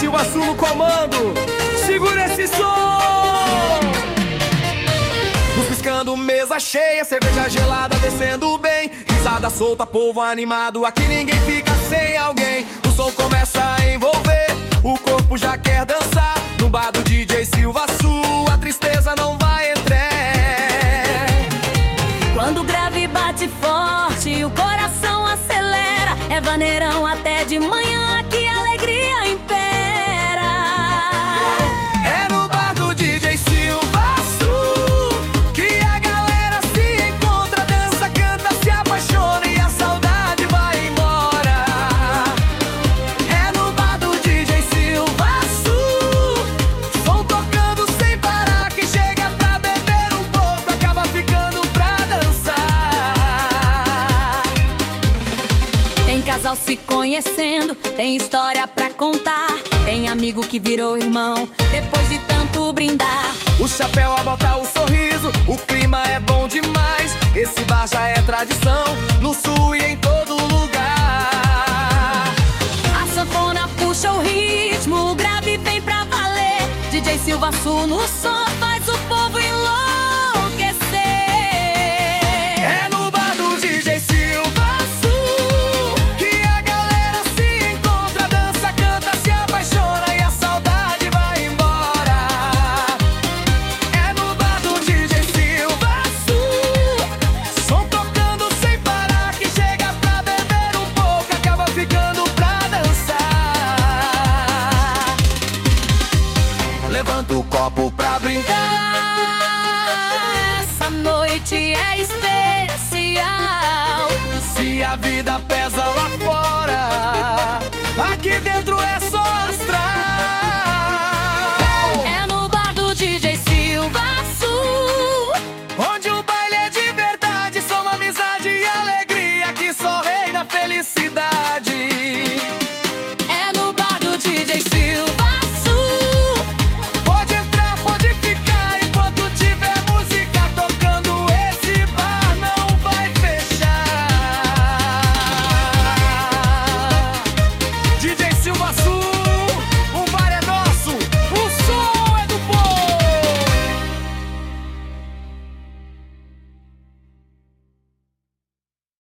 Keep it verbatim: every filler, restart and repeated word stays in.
Silva Sul no comando. Segura esse som. Luz piscando, mesa cheia, cerveja gelada descendo bem, risada solta, povo animado, aqui ninguém fica sem alguém. O som começa a envolver, o corpo já quer dançar. No bar do D J Silva Sul, a tristeza não vai entrar. Quando o grave bate forte, o coração acelera. É vaneirão até de manhã, que a alegria impera. É no bar do D J Silva Sul que a galera se encontra, dança, canta, se apaixona e a saudade vai embora. É no bar do D J Silva Sul, som tocando sem parar, que chega pra beber um pouco, acaba ficando pra dançar. Tem casal se conhecendo, tem história pra contar, tem amigo que virou irmão depois de tanto brindar. O chapéu, a bota, o sorriso, o clima é bom demais. Esse bar já é tradição, no sul e em todo lugar. A sanfona puxa o ritmo, o grave vem pra valer. D J Silva Sul no som faz o povo enlouquecer. É no bar do D J Silva Sul que a galera se encontra, dança, canta, se apaixona e a saudade vai embora. É no bar do D J Silva Sul, som tocando sem parar, que chega pra beber um pouco, acaba ficando pra dançar. Levanta o copo pra brindar. Essa noite é especial. Se a vida pesa lá fora, aqui dentro é